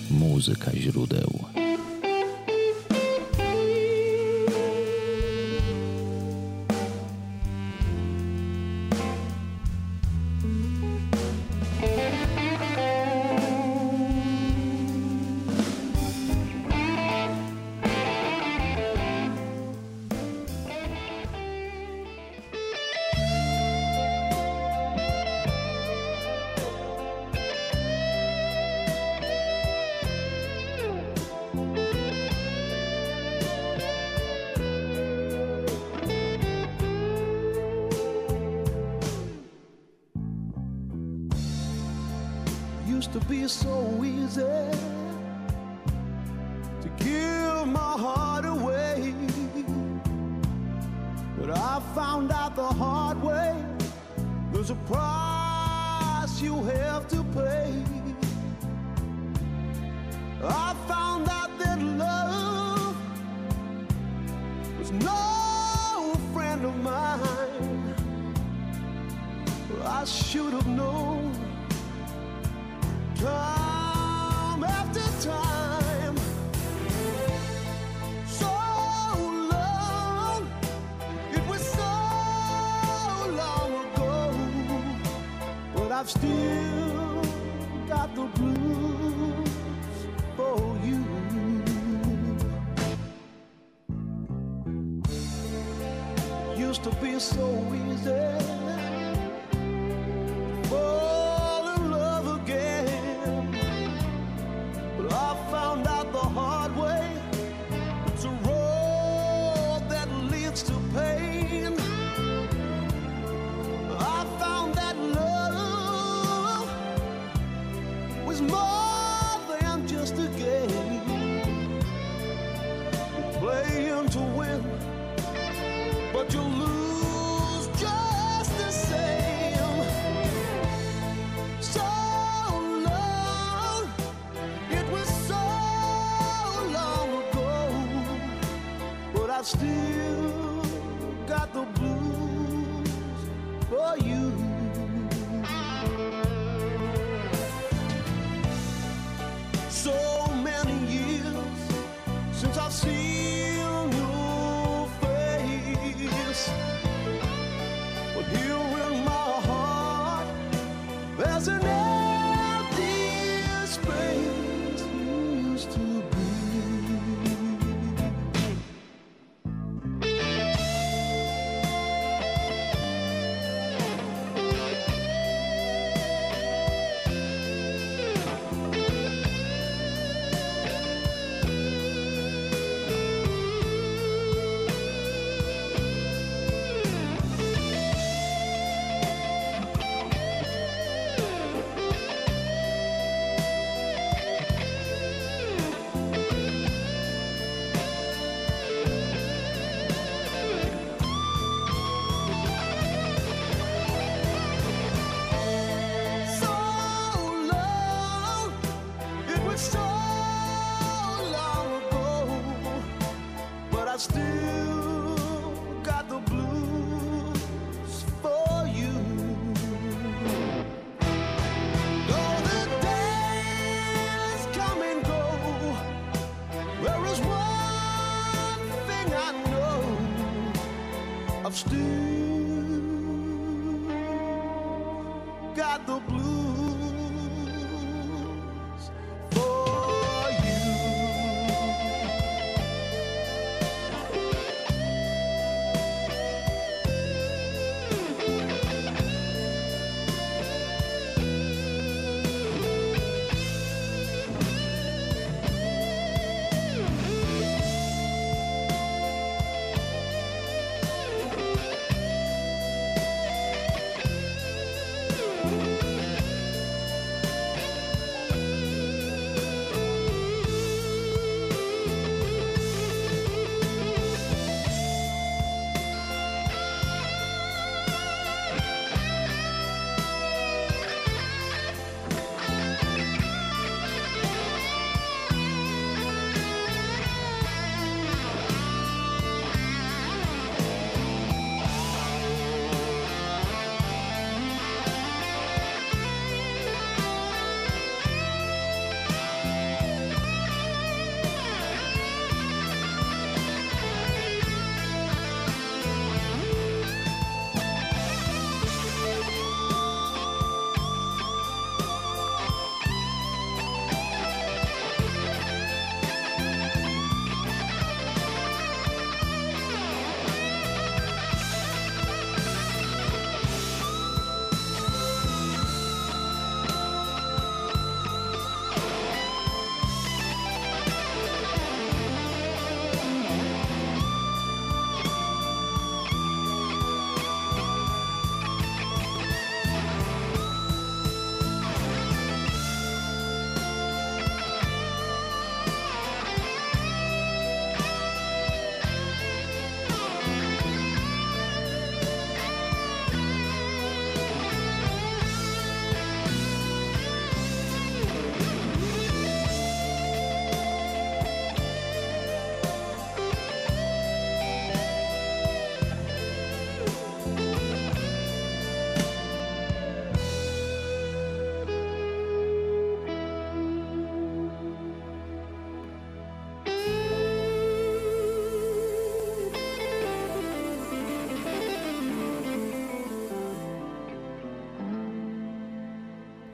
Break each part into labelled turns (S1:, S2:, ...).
S1: Muzyka źródeł.
S2: Used to be so easy to give my heart away, but I found out the hard way there's a price you have to pay. I found out that love was no friend of mine. I should have known time after time. So long, it was so long ago, but I've still got the blues for you. Used to be so easy found out the hard way. It's a road that leads to pain. I found that love was more than just a game. You're playing to win, but you lose just the same. So I've still got the blues for you. So many years since I've seen your face, but here in my heart there's an empty space you used to be. I've still got the blues for you.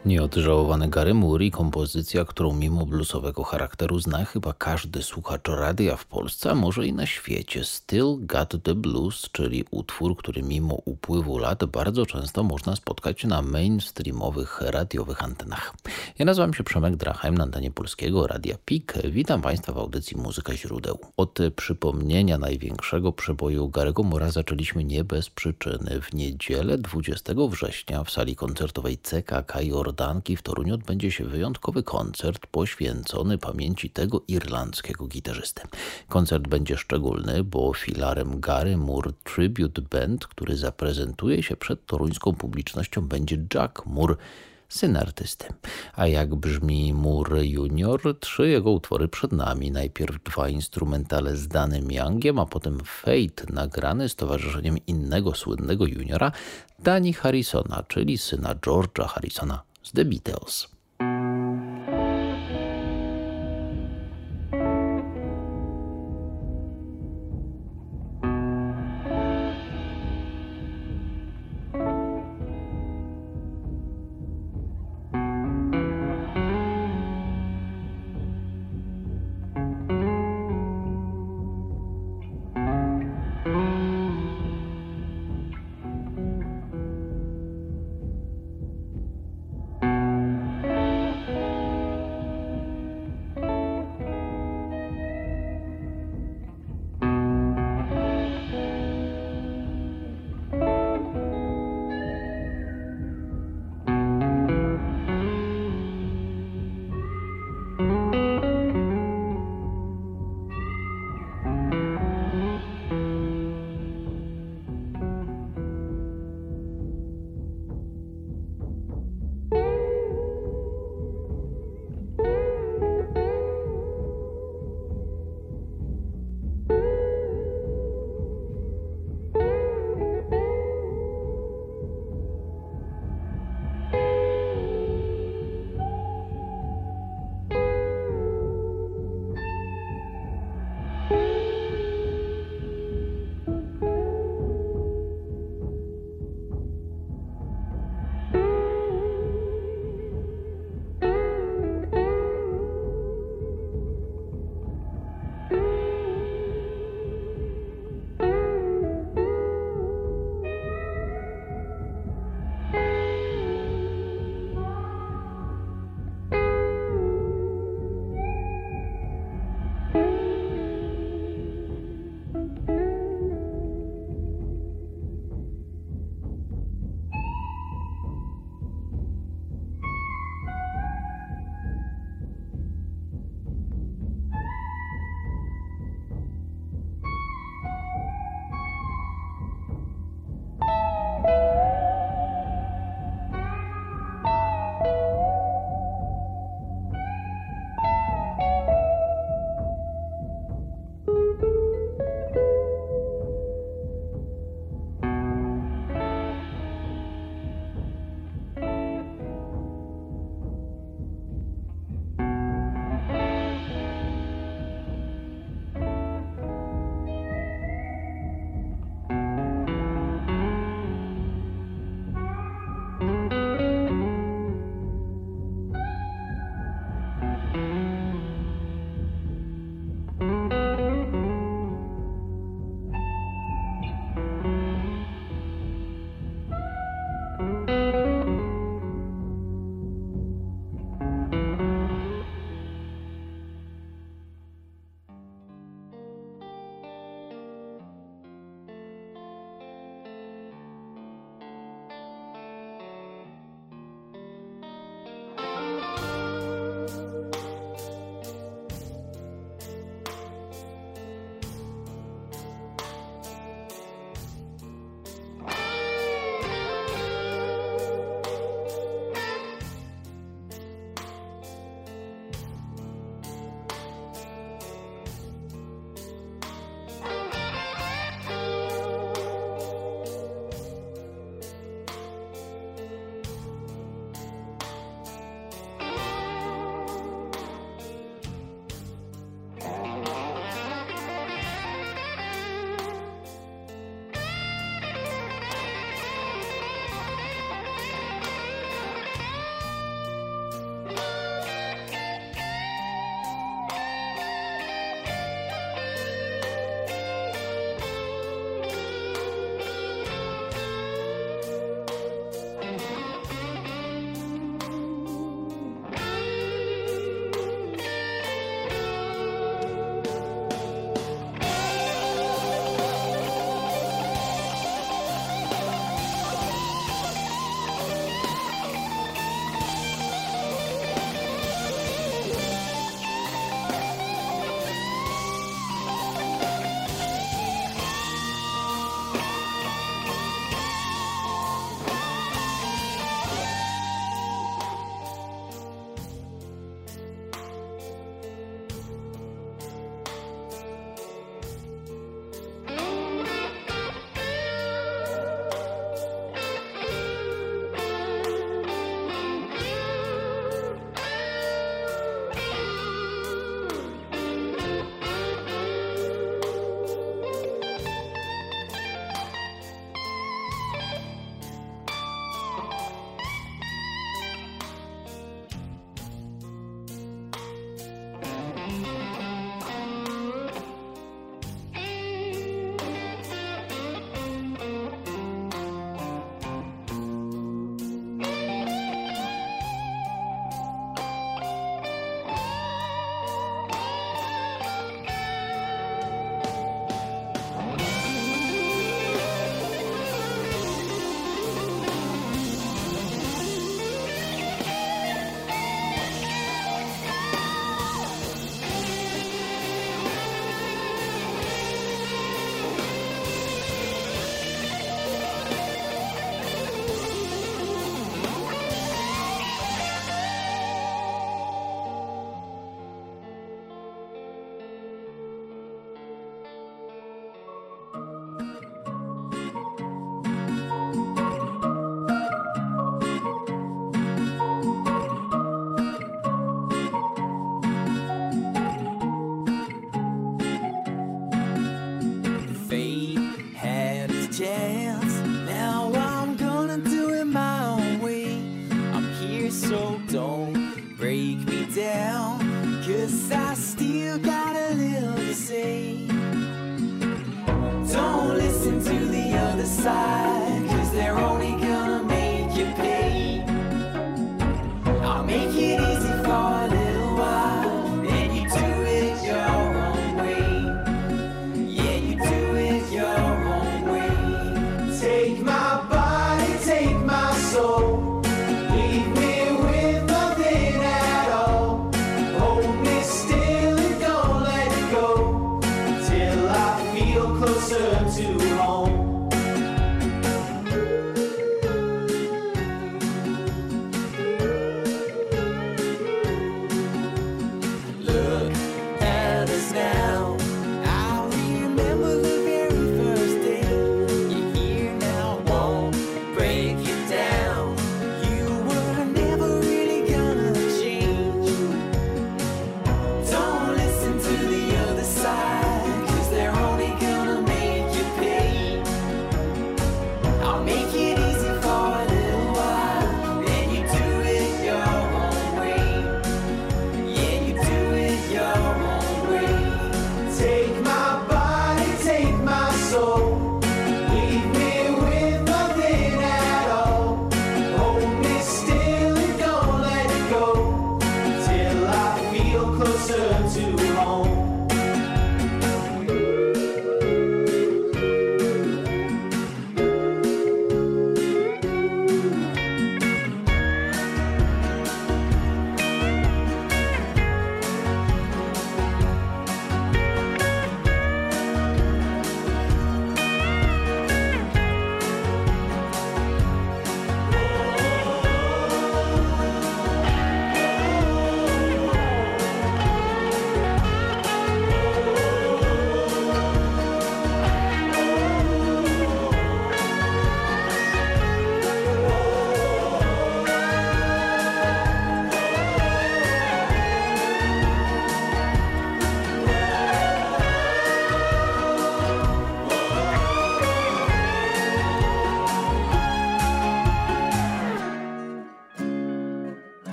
S1: Nieodżałowany Gary Moore i kompozycja, którą mimo bluesowego charakteru zna chyba każdy słuchacz radia w Polsce, a może i na świecie. Still Got the Blues, czyli utwór, który mimo upływu lat bardzo często można spotkać na mainstreamowych radiowych antenach. Ja nazywam się Przemek Drachem, na antenie Polskiego Radia PIK. Witam Państwa w audycji Muzyka Źródeł. Od przypomnienia największego przeboju Gary'ego Moore'a zaczęliśmy nie bez przyczyny. W niedzielę 20 września w sali koncertowej CKK Jordanki w Toruniu odbędzie się wyjątkowy koncert poświęcony pamięci tego irlandzkiego gitarzysty. Koncert będzie szczególny, bo filarem Gary Moore Tribute Band, który zaprezentuje się przed toruńską publicznością, będzie Jack Moore, syn artysty. A jak brzmi Moore Junior? 3 jego utwory przed nami. Najpierw 2 instrumentale z Danem Youngiem, a potem Fate nagrany z towarzyszeniem innego słynnego juniora, Dhani Harrisona, czyli syna George'a Harrisona z The Beatles.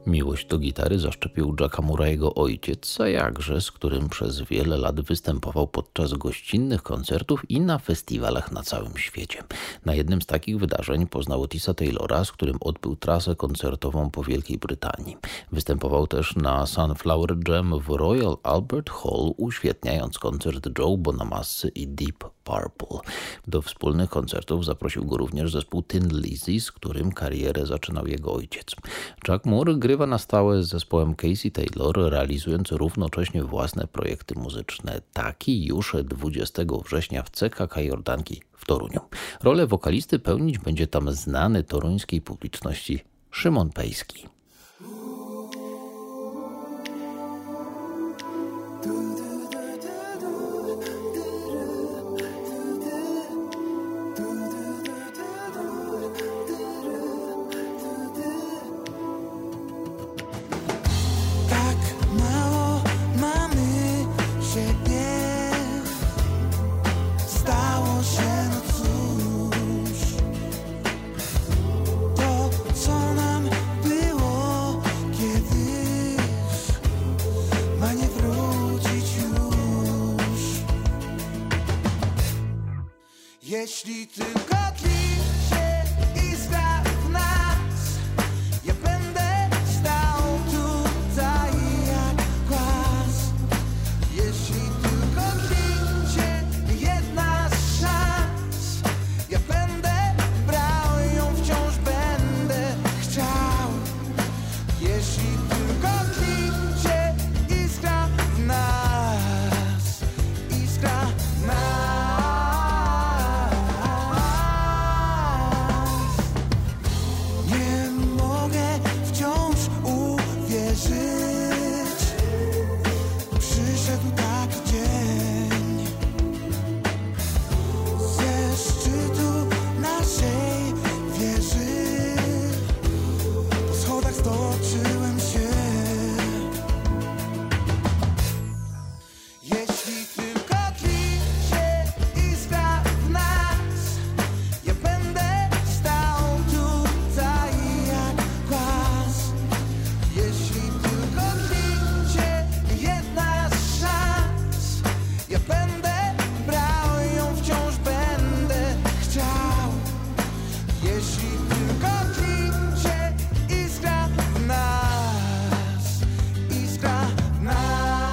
S1: Miłość do gitary zaszczepił Jacka Murray'ego ojciec, a jakże, z którym przez wiele lat występował podczas gościnnych koncertów i na festiwalach na całym świecie. Na jednym z takich wydarzeń poznał Otisa Taylora, z którym odbył trasę koncertową po Wielkiej Brytanii. Występował też na Sunflower Jam w Royal Albert Hall, uświetniając koncert Joe Bonamassy i Deep Purple. Do wspólnych koncertów zaprosił go również zespół Thin Lizzy, z którym karierę zaczynał jego ojciec. Jack Moore grywa na stałe z zespołem Casey Taylor, realizując równocześnie własne projekty muzyczne. Taki już 20 września w CKK Jordanki w Toruniu. Rolę wokalisty pełnić będzie tam znany toruńskiej publiczności Szymon Pejski.
S3: Jeśli tylko tli się iskra w nas, ja będę stał tutaj jak głaz. Jeśli tylko tli się jedna z szans, ja będę brał ją, wciąż będę chciał. Jeśli tylko tli się iskra w nas, iskra w nas. Przyszedł taki dzień, ze szczytu naszej wieży po schodach stoczyłem się. Jeśli tylko tli się iskra w nas, ja będę stał tutaj jak głaz. Jeśli tylko tli się jedna z szans, ja będę brał ją, wciąż będę chciał. Jeśli tylko tli się iskra w nas, iskra w nas.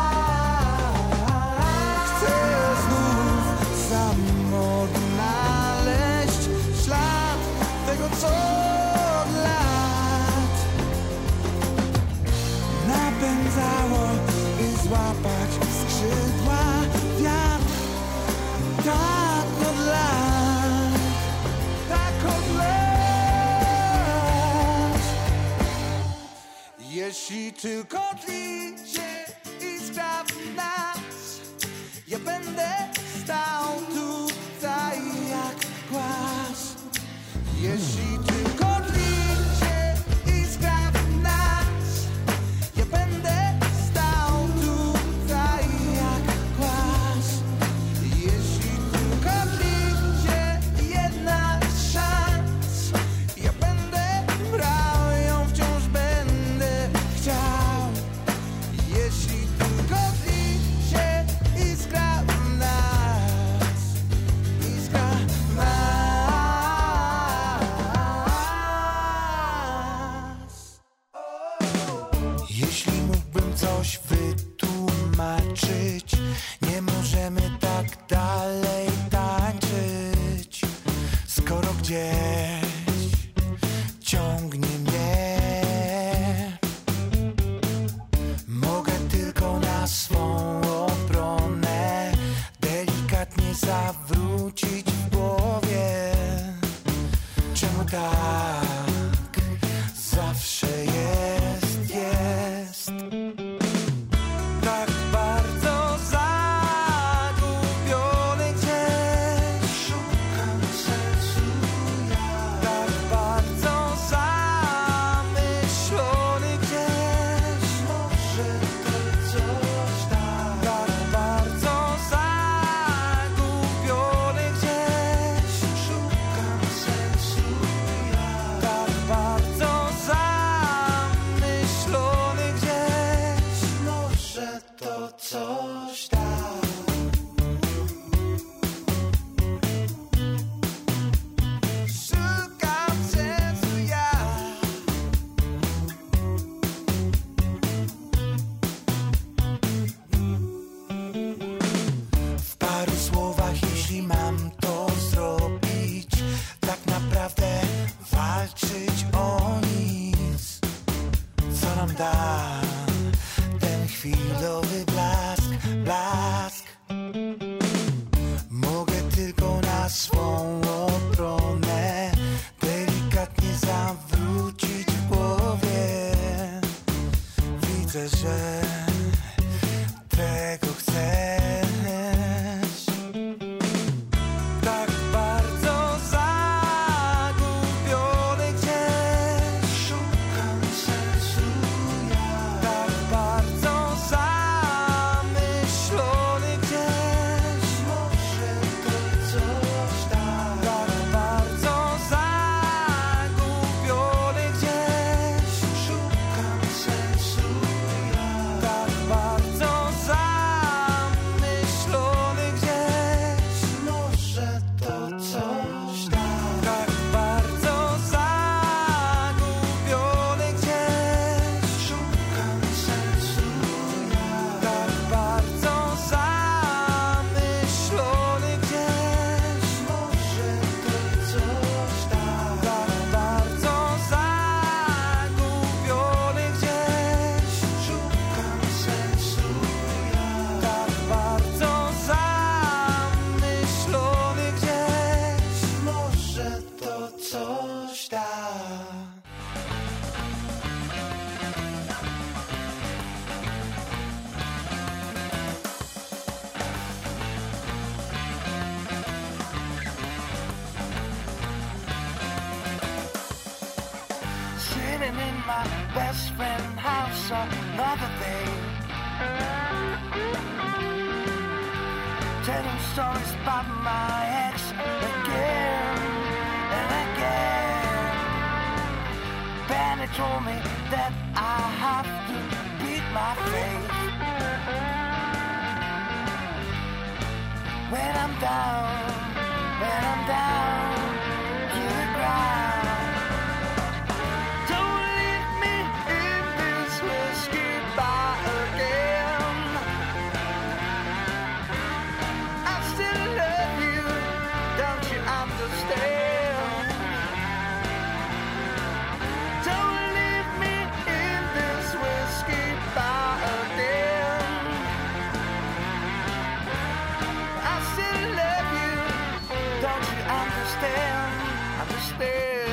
S3: Chcę znów sam odnaleźć ślad tego, co od lat napędzało, by złapać skrzydła wiatr. Tak od lat, tak od lat. Jeśli tylko tli się iskra w nas, ja będę stał tutaj jak głaz. Jeśli tylko tli się iskra w nas, ja będę stał tutaj jak głaz. Jeśli tylko tli się jedna z szans, ja będę brał ją, wciąż będę chciał. Jeśli tylko tli się iskra w nas, iskra w nas. Jeśli mógłbym coś wytłumaczyć, nie możemy tak dalej tańczyć, skoro gdzieś ciągnie mnie. Mogę tylko na swą obronę delikatnie zawrócić w głowie. Czemu tak zawsze jest, jest? Tak bardzo zagubiony gdzieś, szukam sercu ja. na swą obronę, delikatnie zawrócić w głowie. Widzę, że tego chcesz. Tak bardzo zagubiony gdzieś, szukam sensu ja. Tak bardzo zamyślony gdzieś, może to coś da. Tak bardzo zagubiony gdzieś, szukam sensu ja. Tak bardzo zamyślony gdzieś, może to coś da. Tak bardzo zagubiony gdzieś, szukam sensu ja. Tak bardzo zamyślony gdzieś, może to coś da. Tak bardzo zagubiony gdzieś, szukam sensu ja. Tak bardzo zamyślony gdzieś, może to coś da. Sitting in my best friend's house another day, telling stories about my ex again and again. Benny told me that I have to beat my faith when I'm down to the ground. Don't leave me in this whiskey bar again. I still love you, don't you understand? Don't leave me in this whiskey bar again. I still love you, don't you understand? Understand?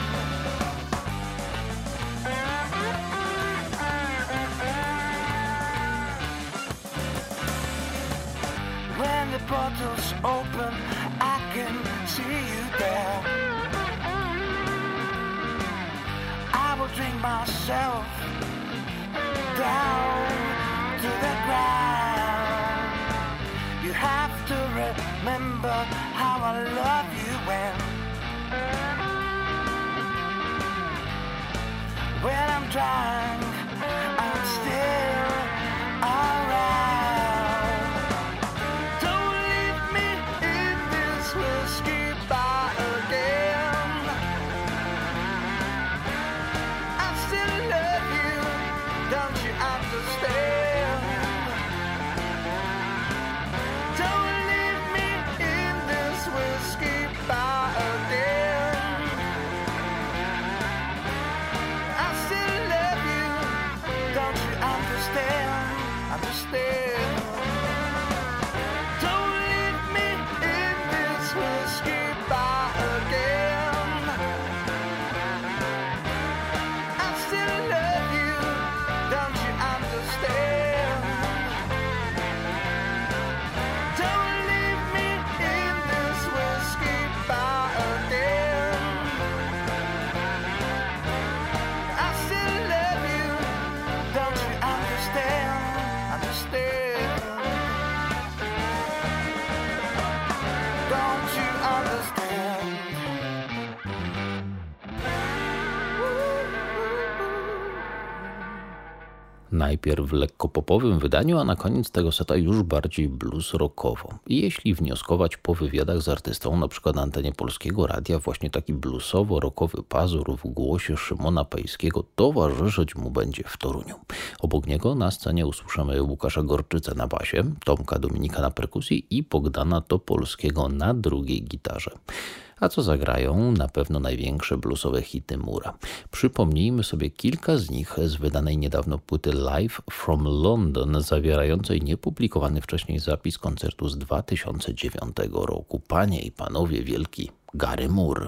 S3: When the bottle's open, I can see you there. I will drink myself down to the ground. You have to remember how I love you when I'm drunk, I'm still around. Don't leave me in this whiskey bar again. I still love you, don't you understand? Don't leave me in this whiskey bar again. I still love you, don't you understand? Understand? Don't leave me in this whiskey bar again. I still love you, don't you understand? Don't leave me in this whiskey bar again. I still love you, don't you understand? Understand? Don't you understand?
S1: Najpierw w lekko popowym wydaniu, a na koniec tego seta już bardziej blues rockowo. I jeśli wnioskować po wywiadach z artystą, na przykład na antenie Polskiego Radia, właśnie taki bluesowo-rockowy pazur w głosie Szymona Pejskiego towarzyszyć mu będzie w Toruniu. Obok niego na scenie usłyszymy Łukasza Gorczycę na basie, Tomka Dominika na perkusji i Bogdana Topolskiego na drugiej gitarze. a co zagrają na pewno największe bluesowe hity Moore'a. Przypomnijmy sobie kilka z nich z wydanej niedawno płyty Live from London, zawierającej niepublikowany wcześniej zapis koncertu z 2009 roku. Panie i panowie, wielki Gary Moore.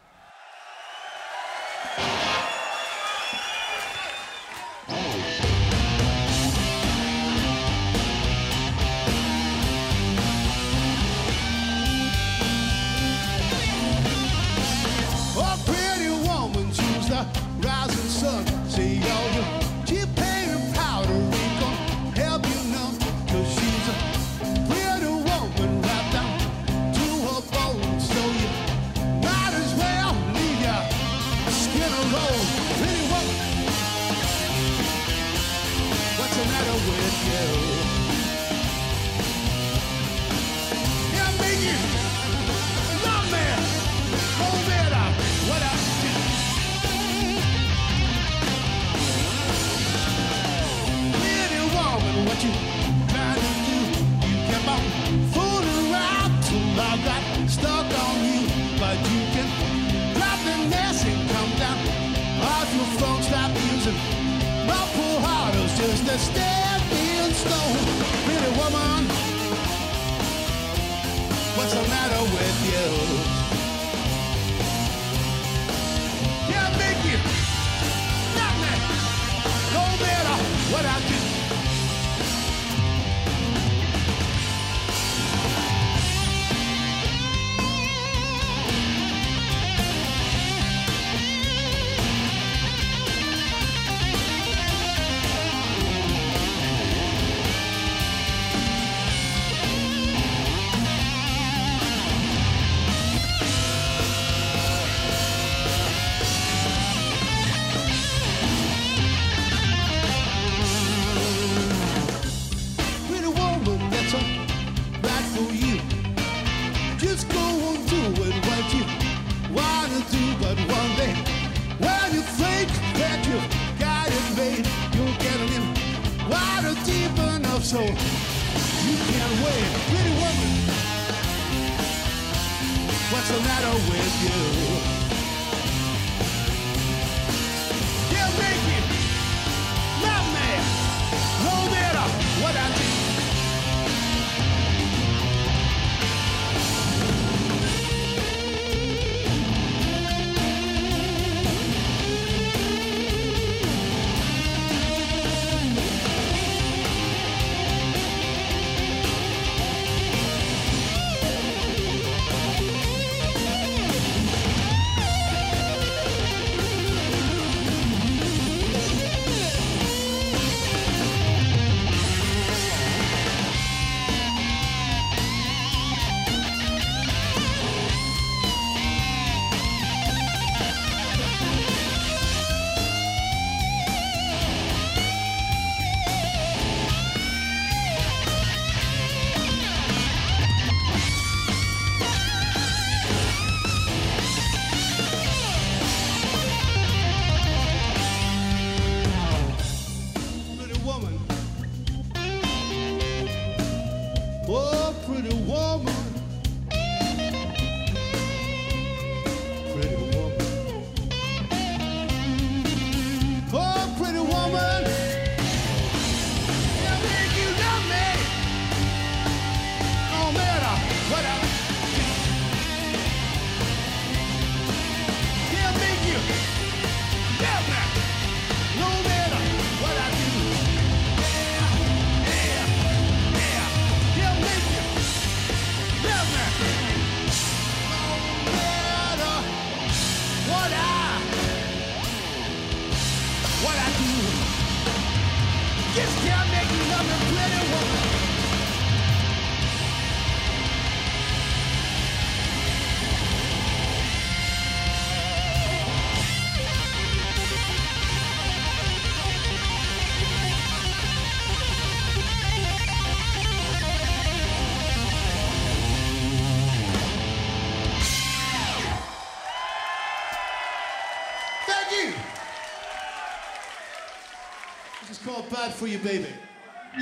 S4: Bad for you, baby. 1,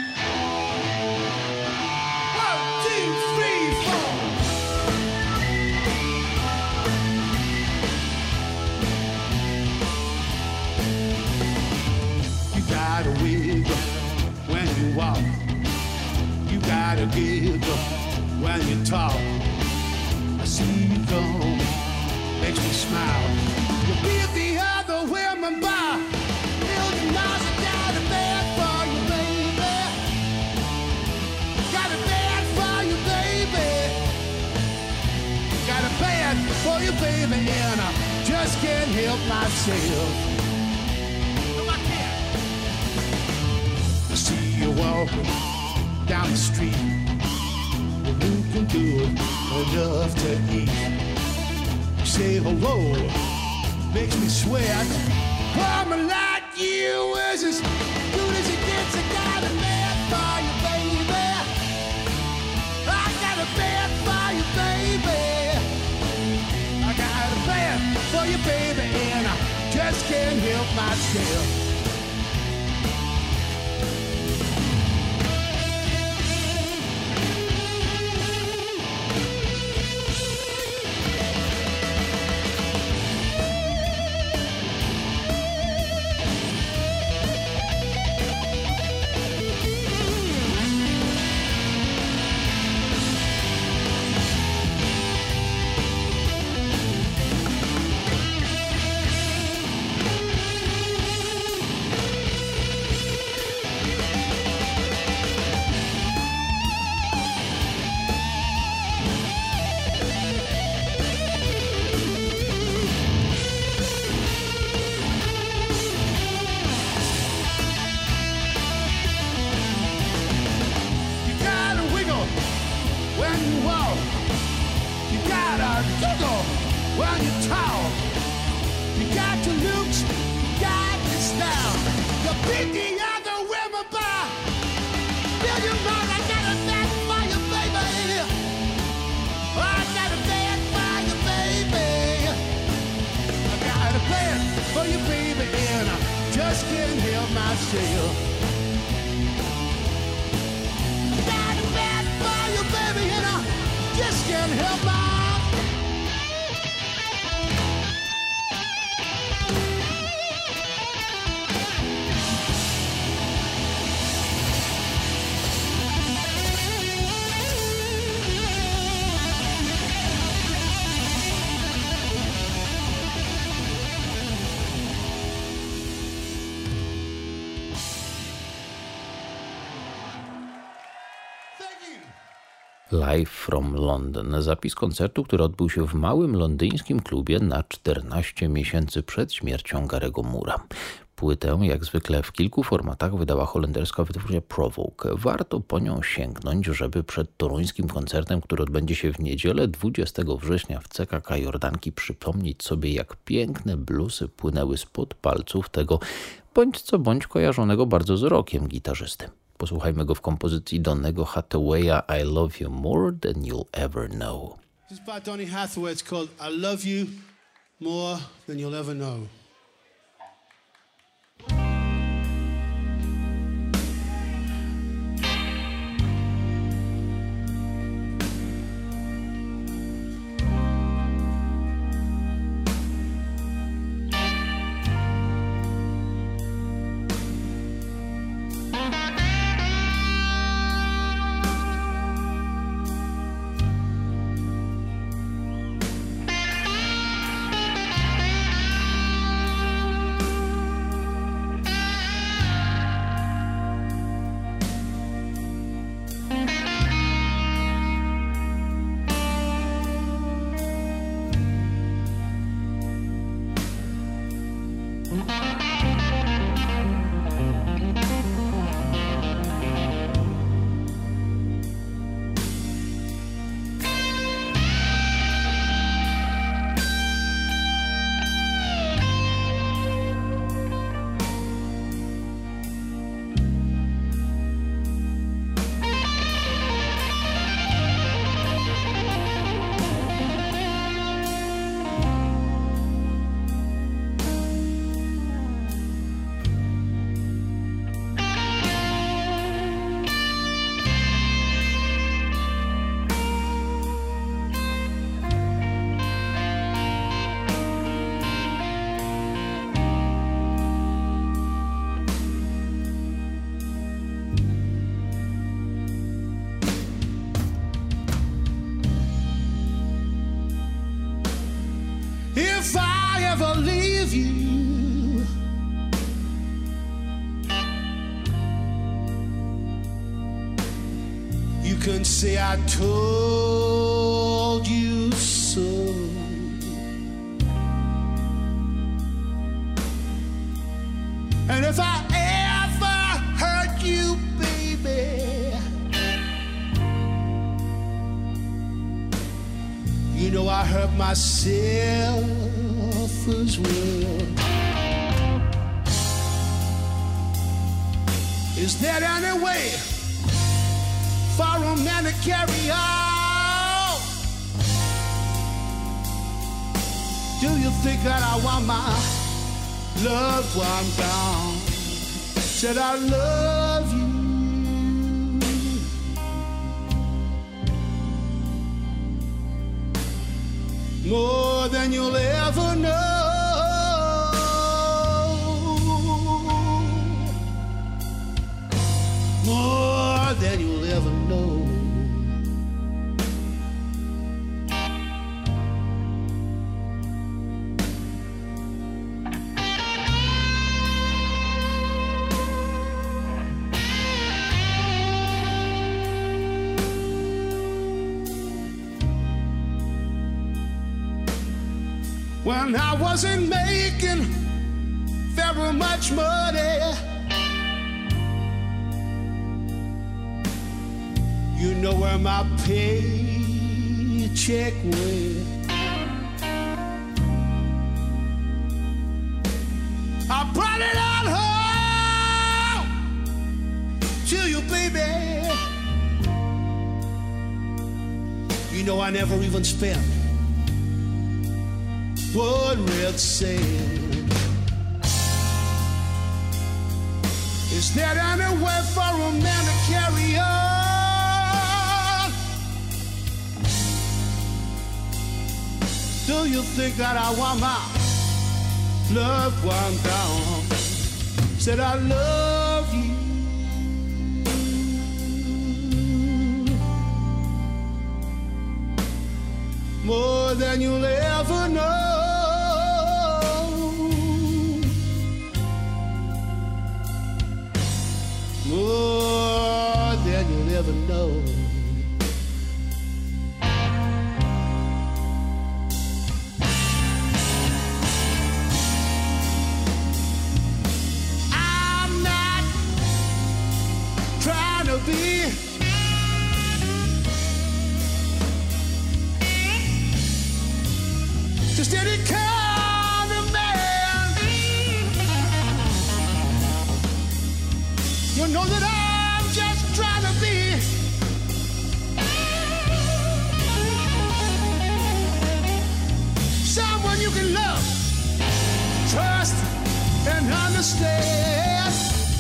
S4: 2, 3, 4. giggle when you talk. I see you go, makes me smile. You beat the other women by $1,000,000. I got a bad for you, baby. Got a bad for you, baby. Got a bad for you, baby, and I just can't help myself. No, I can't. I see you walking down the street. Well, who can do it enough to eat? You say hello, makes me sweat. Woman like you is as good as it gets. I got a man for you, baby. I got a man for you, baby. I got a man for you, baby, and I just can't help myself. When you walk, you gotta giggle when you talk. You got your looks, you got your style. You beat the other women by $1,000,000. I got a bad for you, baby. I got a bad for you, baby. I got a bad for you, baby, and I just can't help myself. Just can't help my
S1: Live from London. Zapis koncertu, który odbył się w małym londyńskim klubie na 14 miesięcy przed śmiercią Gary'ego Moore'a. Płytę, jak zwykle w kilku formatach, wydała holenderska wytwórnia Provoke. Warto po nią sięgnąć, żeby przed toruńskim koncertem, który odbędzie się w niedzielę 20 września w CKK Jordanki, przypomnieć sobie, jak piękne bluesy płynęły spod palców tego bądź co bądź kojarzonego bardzo z rockiem gitarzysty. Posłuchajmy go w kompozycji Donnego Hathawaya I Love You More Than You'll Ever Know.
S4: This is by Donny Hathaway. It's called I Love You More Than You'll Ever Know. if I ever leave you, you can say I told you so. And if I ever hurt you, baby, you know I hurt myself as well. Is there any way for a man to carry on? Do you think that I want my loved one gone? Said I love you more than you'll ever know. More than you'll ever know. When I wasn't making very much money, you know where my paycheck went. I brought it on home to you, baby. You know I never even spent what red said. Is there any way for a man to carry on? Do you think that I want my loved one gone? Said I love you more than you'll ever know. More than you'll ever know. I'm not trying to be just any kind of man. You know that I'm just trying to be someone you can love, trust, and understand.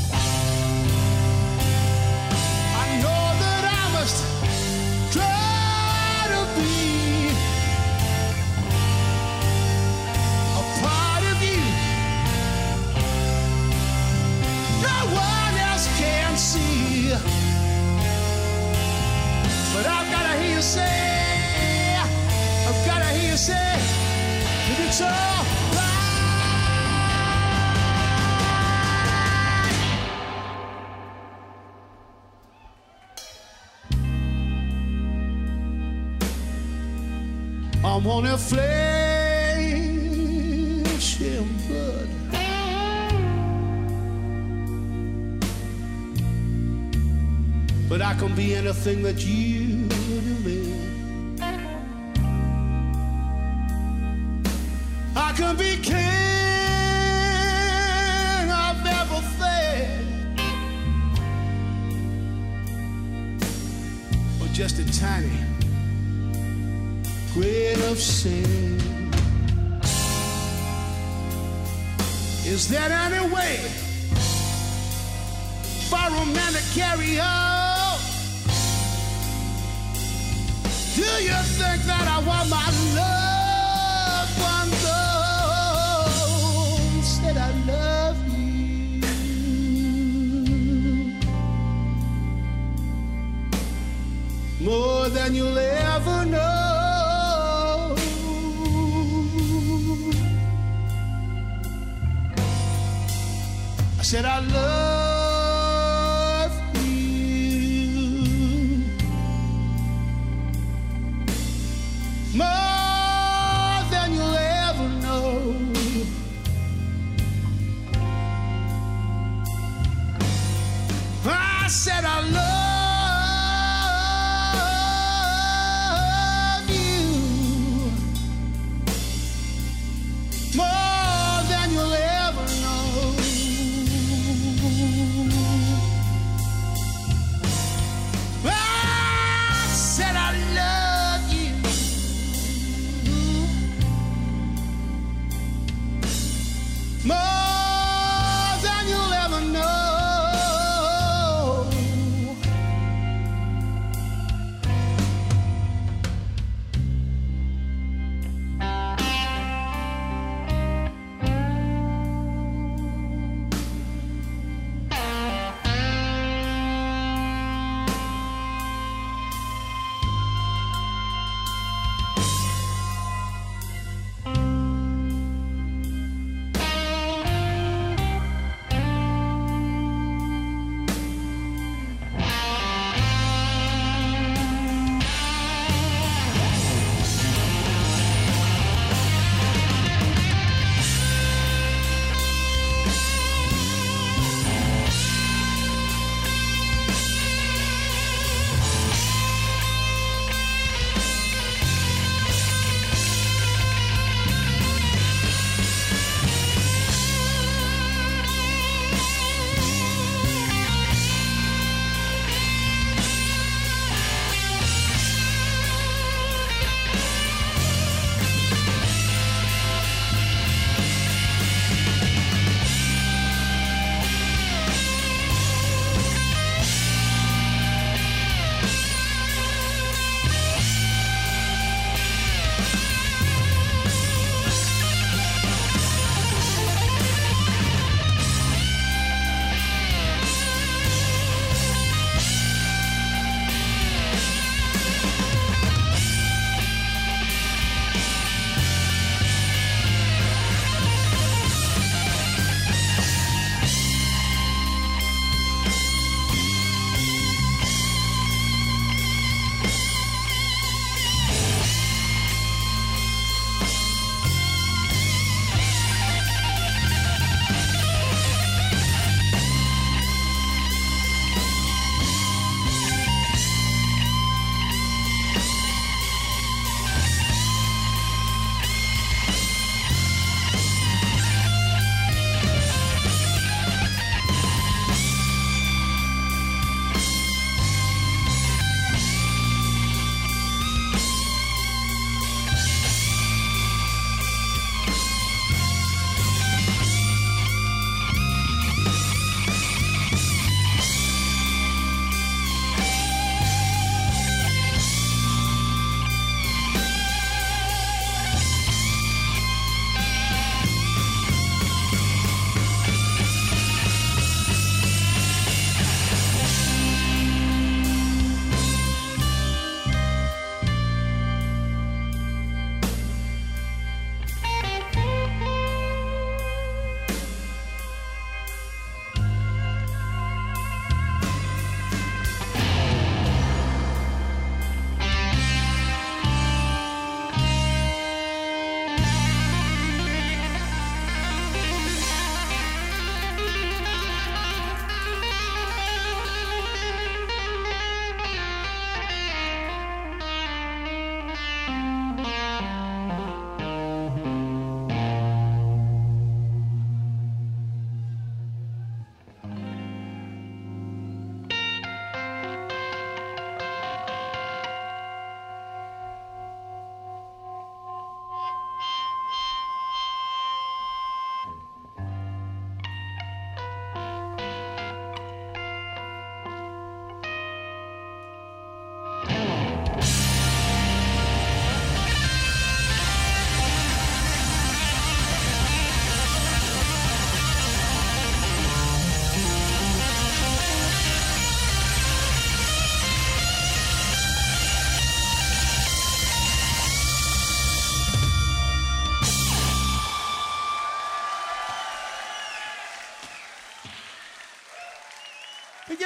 S4: I know that I must try to be a part of you no one else can see. But I've gotta hear you say, I've gotta hear you say that it's all right. I'm on a flesh and blood. But I can be anything that you do, man. I can be king of everything, or just a tiny grain of sin. Is there any way for a man to carry on? Do you think that I want my loved one gone? Said I love you more than you'll ever know. said I love you more than you'll ever know. I said I love you more than you'll ever know. I said I love you more than you'll ever know.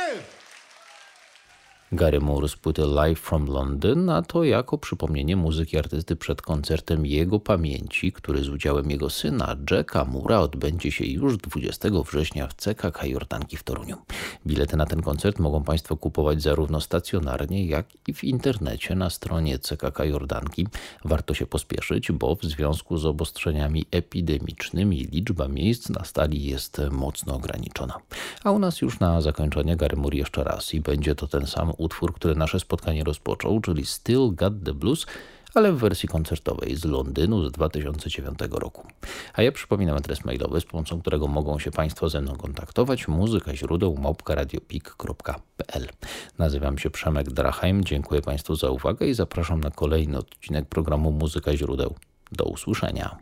S4: you.
S1: Gary Moore z płyty Live from London, a to jako przypomnienie muzyki artysty przed koncertem jego pamięci, który z udziałem jego syna Jacka Moore'a odbędzie się już 20 września w CKK Jordanki w Toruniu. Bilety na ten koncert mogą Państwo kupować zarówno stacjonarnie, jak i w internecie na stronie CKK Jordanki. Warto się pospieszyć, bo w związku z obostrzeniami epidemicznymi liczba miejsc na stali jest mocno ograniczona. A u nas już na zakończenie Gary Moore jeszcze raz i będzie to ten sam utwór, który nasze spotkanie rozpoczął, czyli Still Got the Blues, ale w wersji koncertowej z Londynu z 2009 roku. A ja przypominam adres mailowy, z pomocą którego mogą się Państwo ze mną kontaktować: muzykaźródeł@radiopik.pl. Nazywam się Przemek Drachheim, dziękuję Państwu za uwagę i zapraszam na kolejny odcinek programu Muzyka Źródeł. Do usłyszenia.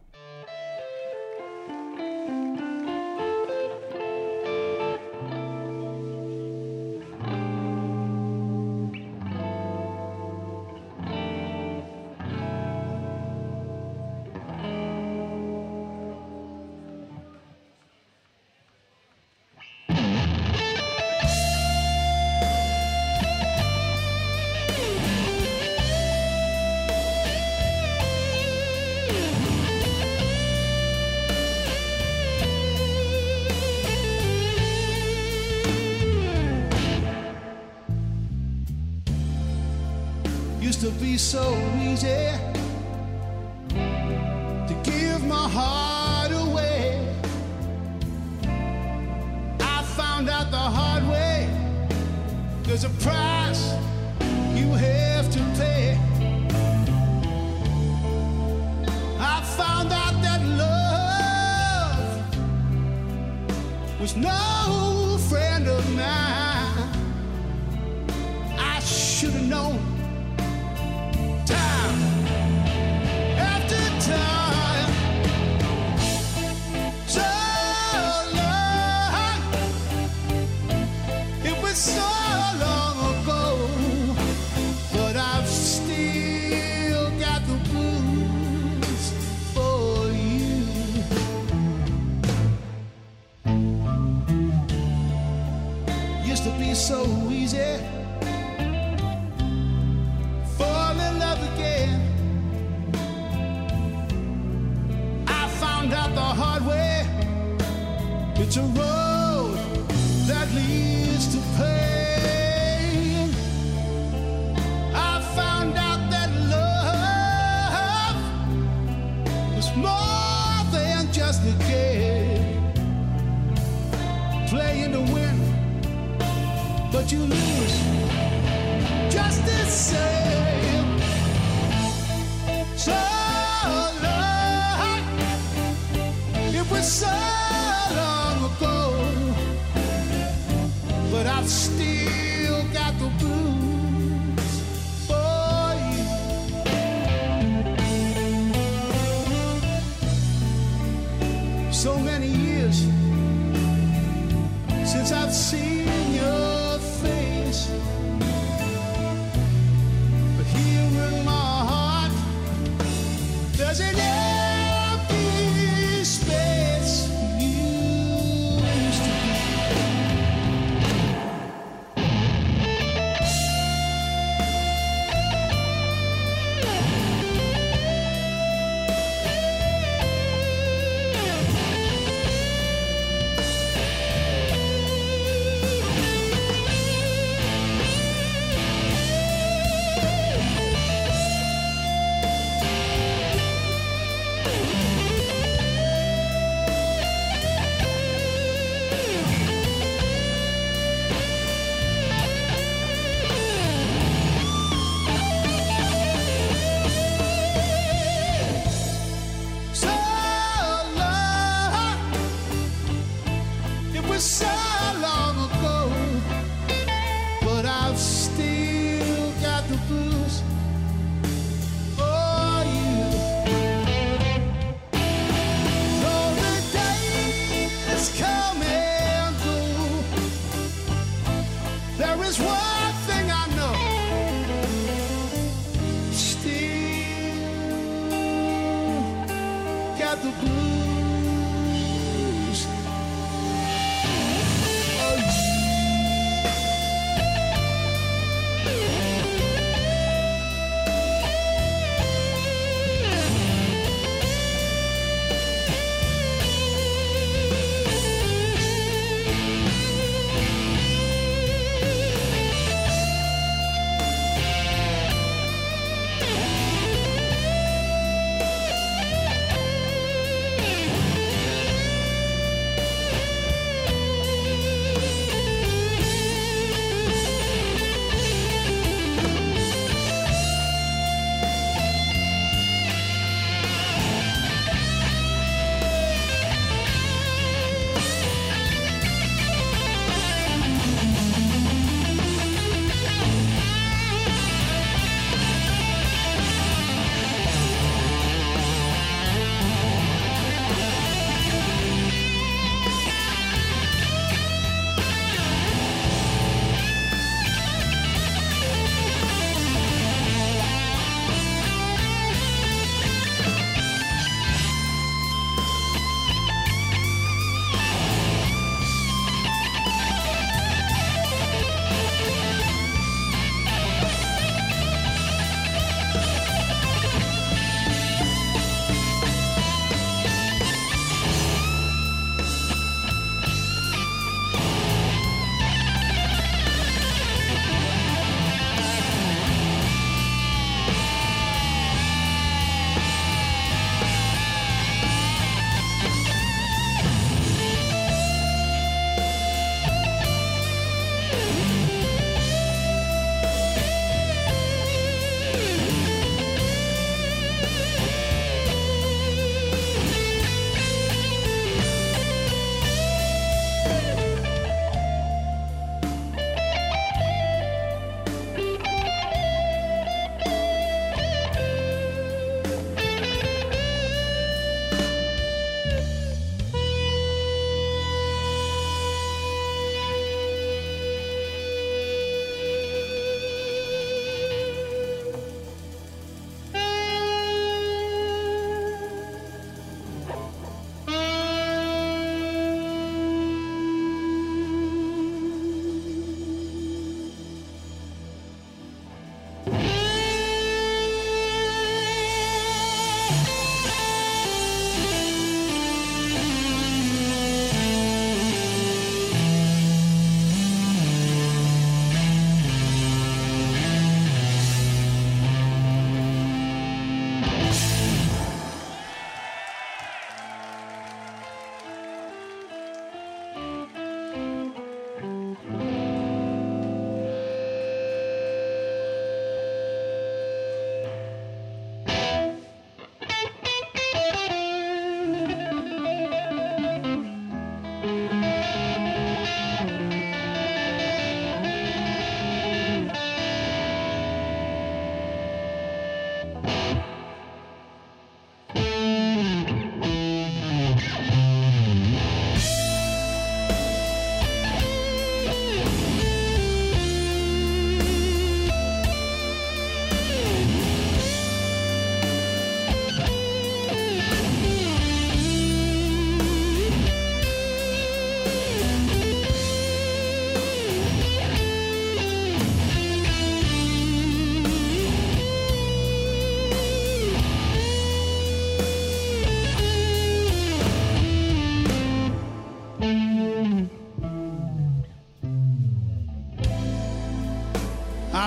S4: Used to be so easy to give my heart away. I found out the hard way. There's a price you have to pay. I found out that love was no friend of mine. I should have known. So easy, fall in love again. I found out the hard way. It's a road that leads to pain. I found out that love was more than just a game, playing to win, but you lose just the same. So long, it was so long ago, but I've still got the blues for you. So many years since I've seen your face, but here in my heart there's an empty space you used to be. So long ago, but I've still got the blues for you. Though the days come and go, there is one thing I know, still got the blues.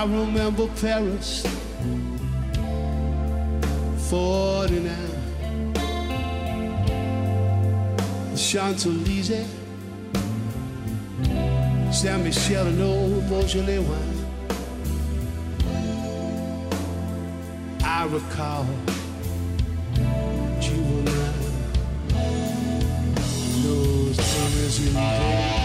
S4: I remember Paris, 49, the Champs-Élysées, Saint-Michel and old Beaujolais wine. I recall juvenile, those Parisian days.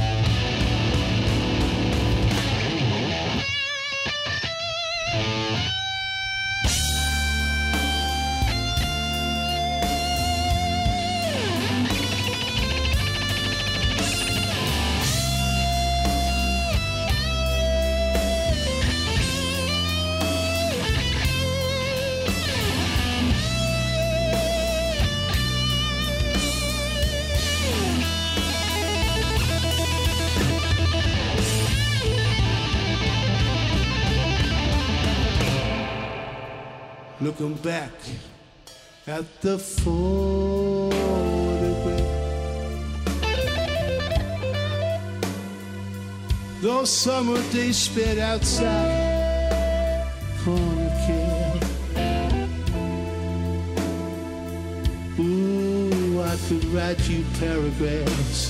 S4: Looking back at the photograph, those summer days spent outside corner care. Ooh, I could write you paragraphs.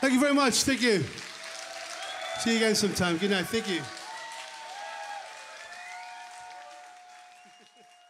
S4: Thank you very much. Thank you. See you again sometime. Good night. Thank you.